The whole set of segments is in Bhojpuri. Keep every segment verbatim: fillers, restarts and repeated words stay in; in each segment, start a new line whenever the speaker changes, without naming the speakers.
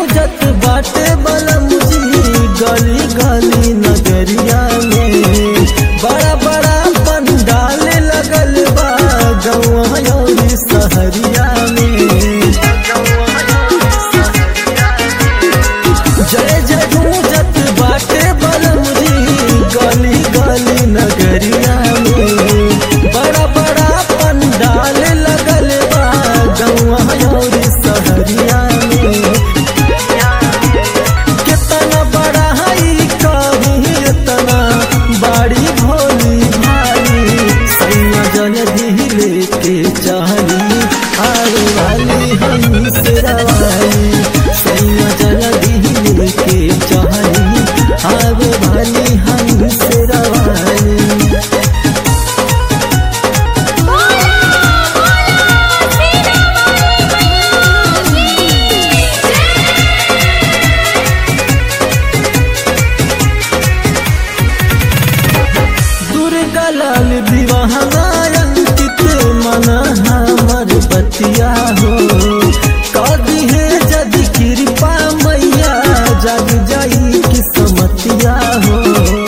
गूंजत बाटे बलम जी गली गली नगरिया में। बड़ा बड़ा पंडाल लगल बा गौआ और सहरिया में। जय जय गूंजत बाटे बलम जी गली गली नगरिया में। बड़ा बड़ा पंडाल लगल बा गौआ और सहरिया में। कितना बड़ा है कहीं इतना बड़ी भोली भाई सैया जल्दी लेके चली आने वाली हम सिरवाली। सैया जल्दी लेके चली आने वाली हम सिरवाली। दुर्गा लाल दीवाना अंकित मना हमर बतिया हो। कदी है जदि कृपा मैया जग जाई किस्मतिया हो।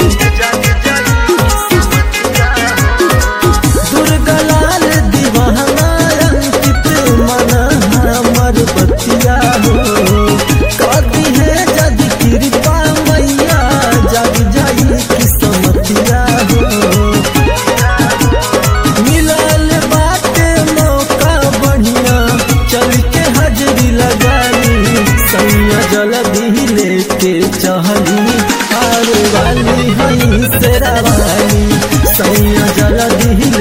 दुर्गा लाल दीवाना अंकित मना हमर बतिया हो। कदी है जदि कृपा मैया जग जाई किस्मतिया हो। मिलल बाटे मौका बढ़िया चल के हाजरी लगानी। सैया जल्दी लेके चली आने वाली हई शेरावाली। सैया जल्दी